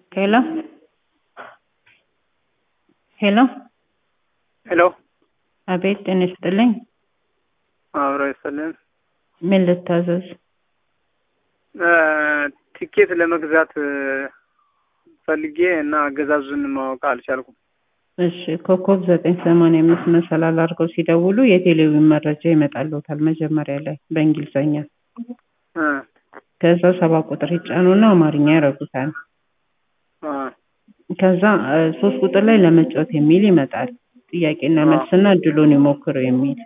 Hello? Hello? ሄሎ አቤት ጤና ይስጥልኝ። አብሮ ይስጥልን። ምን ልታዘዝ? ቲኬት ለመግዛት ፈልጌ እና አገዛዙን ማወቅ አልቻልኩም። እሺ ኮከብ 985 መሰላል አድርገው ሲደውሉ የቴሌቪዥን መረጃ ይመጣልዎታል መጀመሪያ ላይ በእንግሊዘኛ። ከዛ 7 ቁጥር ይጫኑና አማርኛ ያረጉታል። ከዛ 3 ቁጥር ላይ ለመጫወት የሚል ይመጣል። ጥያቄና መልስና እድሉን ይሞክሩ የሚል።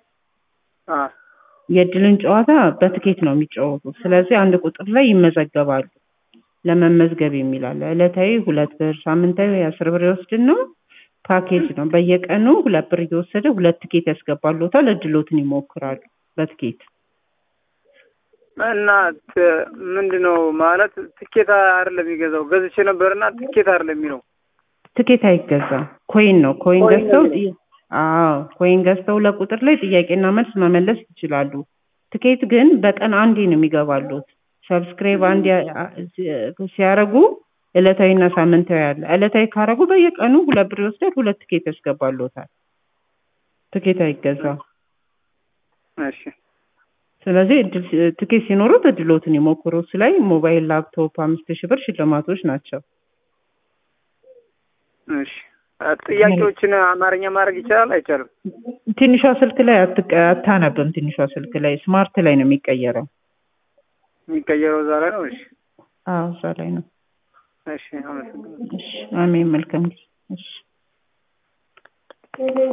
የእድልን ጨዋታ በትኬት ነው የሚጫወቱት። ስለዚህ 1 ቁጥር ላይ ይመዘገባሉ። ለመመዝገብ የሚል አለ። ዕለታዊ 2 ብር፣ ሳምንታዊ 10 ብር ይወስድና ፓኬጅ ነው። በየቀኑ 2 ብር እየወሰደ 2 ትኬት ያስገባልዎታል። እድሎትን ይሞክራሉ በትኬት። እና ምንድነው ማለት ትኬት አይደለም የሚገዛው? ገዝቼ ነበርና ትኬት አይደለም የሚለው። ትኬት አይገዛም። ኮይን ነው። ኮይን ገዝተው ኮይን ገዝተው ለቁጥር ላይ ጥያቄና መልስ መመለስ ይችላሉ። ትኬት ግን በቀን አንዴ ነው የሚገባሉት። ሰብስክራይብ አንዴ ሲያረጉ ዕለታዊና ሳምንታዊ አለ። ዕለታዊ ካረጉ በየቀኑ 2 ብር ይወስዳል። 2 ትኬት ያስገባልዎታል። ትኬት አይገዛም። እሺ። ስለዚህ ትኬት ሲኖሩት እድሎትን ይሞክሩ። እሱ ላይ ሞባይል፣ ላፕቶፕ 5000 ብር ሽልማቶች ናቸው። እሺ። ጥያቄዎችን አማርኛ ማድረግ ይቻላል አይቻልም? ትንሿ ስልክ ላይ አታነብም። ትንሿ ስልክ ላይ ስማርት ላይ ነው የሚቀየረው። የሚቀየረው እዛ ላይ ነው? እሺ። አዎ እዛ ላይ ነው። እሺ አመሰግናለሁ። እሺ አሜን። መልካም ጊዜ። እሺ